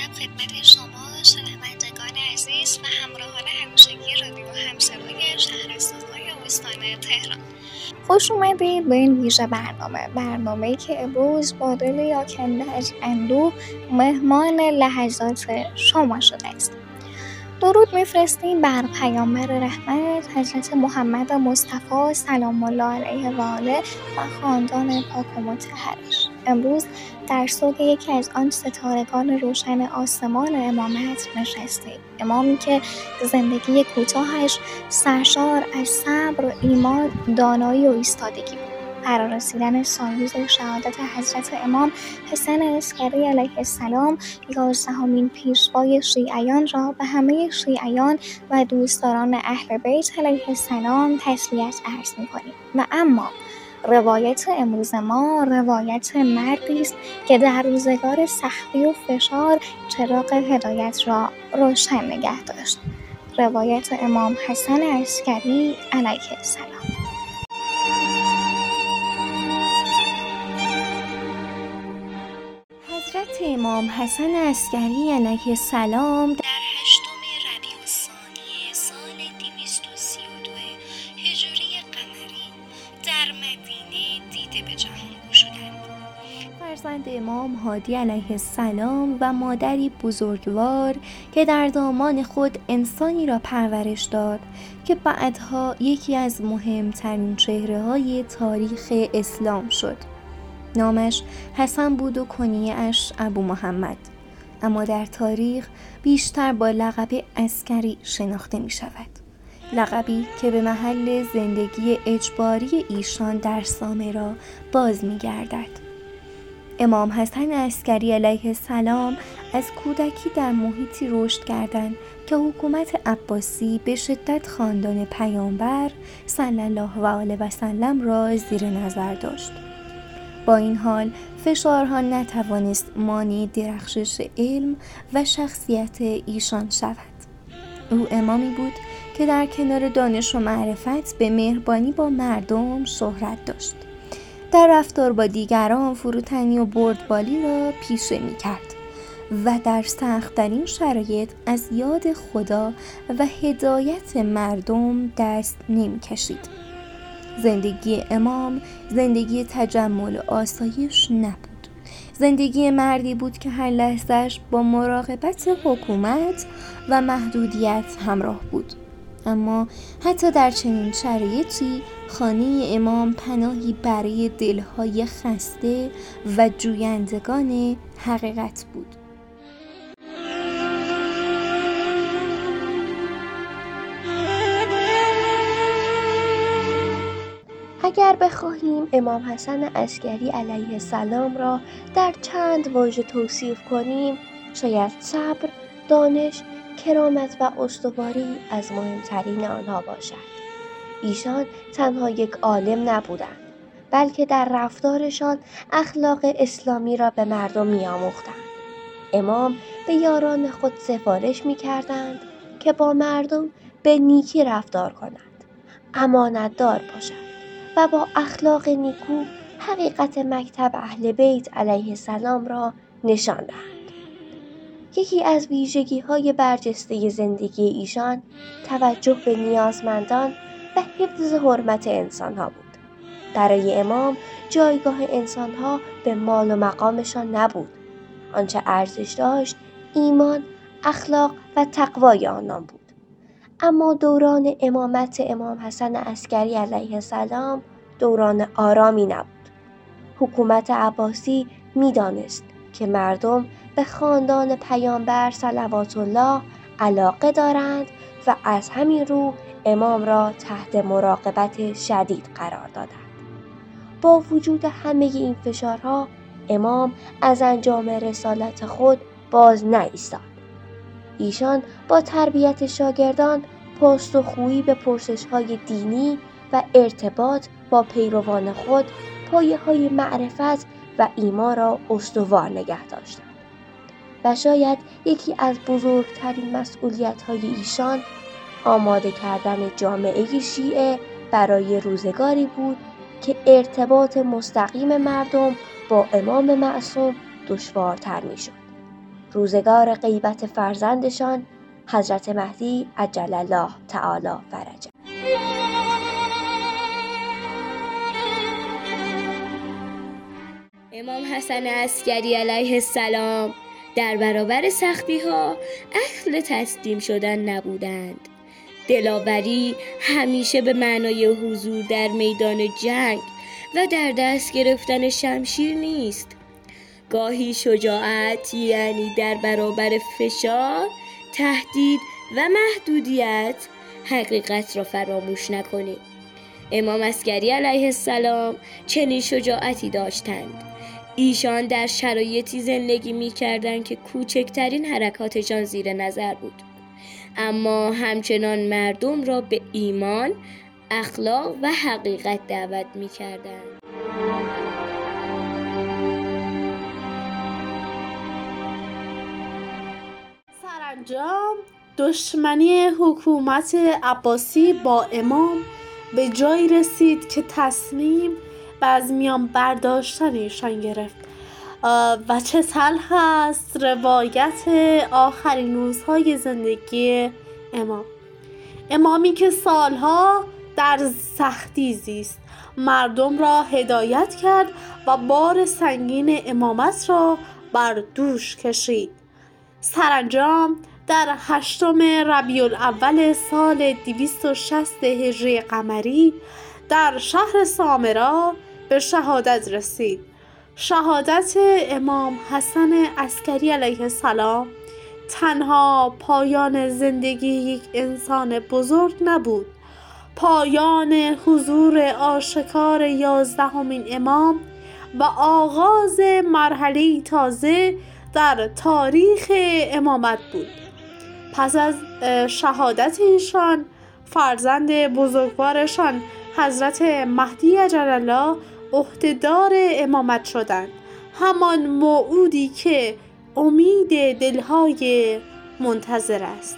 خدمت شما شنوندگان عزیز و همراهان همیشگی رادیو همصدای شهرستان‌های استان تهران. خوش اومدید به این ویژه برنامه‌ای که امروز با دل آکنده از اندوه مهمان لحظات شما شده است. درود میفرستیم بر پیامبر رحمت حضرت محمد مصطفی سلام الله علیه و آله و خاندان پاک و مطهرش. امروز در صلح یکی از آن ستارگان روشن آسمان امامت نشستیم، امامی که زندگی کوتاهش سرشار از صبر و ایمان، دانایی و ایستادگی بود. فرارسیدن سالروز شهادت حضرت امام حسن عسکری علیه السلام 11مین پیشوای شیعیان را به همه شیعیان و دوستداران اهل بیت علیه السلام تسلیت عرض می‌کنیم. و اما روایت امروز ما روایت مردی است که در روزگار سختی و فشار چراغ هدایت را روشن نگه داشت. روایت امام حسن عسکری علیه السلام. حضرت امام حسن عسکری علیه السلام در 8 ربیع الثانی سال 232 هجری قمری در مدینه دیده به جهان گشودند. فرزند امام هادی علیه السلام و مادری بزرگوار که در دامان خود انسانی را پرورش داد که بعدها یکی از مهمترین چهره‌های تاریخ اسلام شد. نامش حسن بود و کنیه‌اش ابو محمد، اما در تاریخ بیشتر با لقب عسکری شناخته می شود. لقبی که به محل زندگی اجباری ایشان در سامرا باز می گردد. امام حسن عسکری علیه السلام از کودکی در محیطی رشد کردند که حکومت عباسی به شدت خاندان پیامبر صلی الله و آله و سلم را زیر نظر داشت. با این حال فشارها نتوانست مانع درخشش علم و شخصیت ایشان شود. او امامی بود که در کنار دانش و معرفت به مهربانی با مردم شهرت داشت. در رفتار با دیگران فروتنی و بردبالی را پیشه می کرد و در سخت‌ترین شرایط از یاد خدا و هدایت مردم دست نمی کشید. زندگی امام زندگی تجمل و آسایش نبود. زندگی مردی بود که هر لحظه‌اش با مراقبت حکومت و محدودیت همراه بود. اما حتی در چنین شرایطی خانه امام پناهی برای دلهای خسته و جویندگان حقیقت بود. اگر بخواهیم امام حسن عسکری علیه السلام را در چند واژه توصیف کنیم، شاید صبر، دانش، کرامت و استواری از مهمترین آنها باشد. ایشان تنها یک عالم نبودند، بلکه در رفتارشان اخلاق اسلامی را به مردم می‌آموختند. امام به یاران خود سفارش می‌کردند که با مردم به نیکی رفتار کنند، امانتدار باشند و با اخلاق نیکو حقیقت مکتب اهل بیت علیه السلام را نشان دهند. یکی از ویژگی‌های برجسته زندگی ایشان توجه به نیازمندان و حفظ حرمت انسان‌ها بود. برای امام جایگاه انسان‌ها به مال و مقامشان نبود. آنچه ارزش داشت ایمان، اخلاق و تقوای آنان بود. اما دوران امامت امام حسن عسکری علیه السلام دوران آرامی نبود. حکومت عباسی می‌دانست که مردم به خاندان پیامبر صلوات الله علاقه دارند و از همین رو امام را تحت مراقبت شدید قرار دادند. با وجود همه این فشارها امام از انجام رسالت خود باز نایستاد. ایشان با تربیت شاگردان پاسخگویی به پرسش‌های دینی و ارتباط با پیروان خود پایه‌های معرفت و ایمان را استوار نگه داشتند. و شاید یکی از بزرگترین مسئولیت‌های ایشان آماده کردن جامعه شیعه برای روزگاری بود که ارتباط مستقیم مردم با امام معصوم دشوارتر می‌شد. روزگار غیبت فرزندشان حضرت مهدی عجل الله تعالی فرجه. امام حسن عسکری علیه السلام در برابر سختی‌ها اهل تسلیم شدن نبودند. دلاوری همیشه به معنای حضور در میدان جنگ و در دست گرفتن شمشیر نیست. گاهی شجاعت یعنی در برابر فشار، تهدید و محدودیت حقیقت را فراموش نکنیم. امام عسکری علیه السلام چنین شجاعتی داشتند. ایشان در شرایطی زندگی می کردند که کوچکترین حرکاتشان زیر نظر بود، اما همچنان مردم را به ایمان، اخلاق و حقیقت دعوت می کردند. سرانجام دشمنی حکومت عباسی با امام به جایی رسید که تصمیم به از میان برداشتن ایشان گرفت و چه تلخ است روایت آخرین روزهای زندگی امامی که سالها در سختی زیست، مردم را هدایت کرد و بار سنگین امامت را بر دوش کشید. سرانجام در 8 ربیع الاول سال 260 هجری قمری در شهر سامرا به شهادت رسید. شهادت امام حسن عسکری علیه السلام تنها پایان زندگی یک انسان بزرگ نبود، پایان حضور آشکار 11مین امام و آغاز مرحله تازه در تاریخ امامت بود. پس از شهادت ایشان، فرزند بزرگوارشان حضرت مهدی عجل الله عهدهدار امامت شدند، همان موعودی که امید دلهای منتظر است.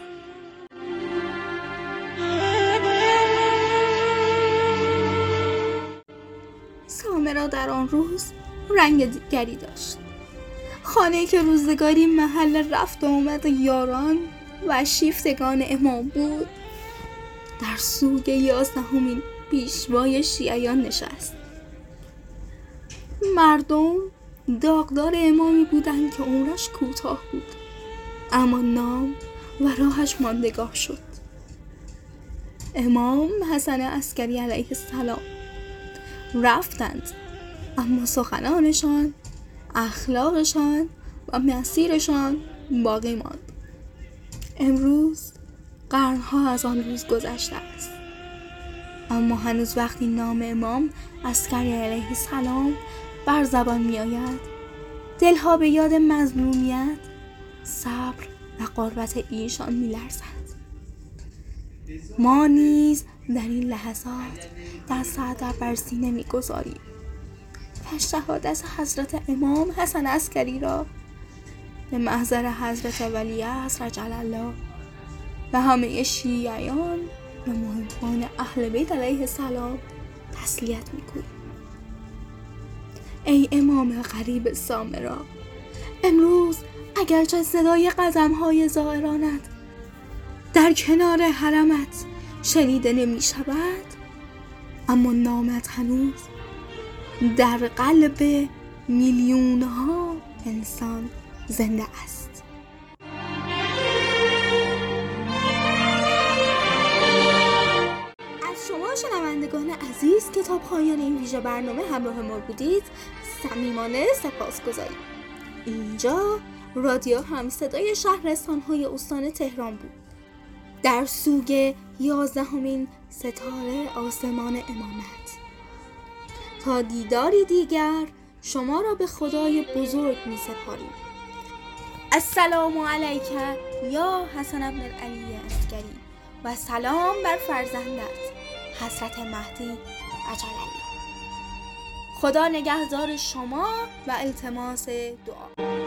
سامرا در آن روز رنگ دیگری داشت. خانه‌ای که روزگاری محل رفت و آمد یاران و شیفتگان امام بود، در سوگ 11مین پیشوای شیعیان نشست. مردم داغدار امامی بودند که عمرش کوتاه بود، اما نام و راهش ماندگار شد. امام حسن عسکری علیه السلام رفتند، اما سخنانشان، اخلاقشان و مسیرشان باقی ماند. امروز قرنها از آن روز گذشته است، اما هنوز وقتی نام امام عسکری علیه السلام بر زبان می آید، دلها به یاد مظلومیت، صبر و قربت ایشان می لرزند. ما نیز در این لحظات دست بر سینه می گذاریم و شهادت حضرت امام حسن عسکری را به محضر حضرت ولیعصر عجل الله و همه شیعیان و محبان اهل بیت علیه السلام تسلیت می‌گوییم. ای امام غریب سامرا، امروز اگرچه صدای قدم‌های زائرانت در کنار حرمت شنیده نمی‌شود، اما نامت هنوز در قلب میلیون‌ها انسان زنده است. از شما شنوندگان عزیز که تا پایان این ویژه برنامه همراه ما بودید صمیمانه سپاسگزاریم. اینجا رادیو همصدای شهرستان‌های استان تهران بود، در سوگ 11مین ستاره آسمان امامت. تا دیداری دیگر شما را به خدای بزرگ می سپاریم. السلام علیک یا حسن بن علی عسکری و سلام بر فرزندت حضرت مهدی عجل الله. خدا نگهدار شما و التماس دعا.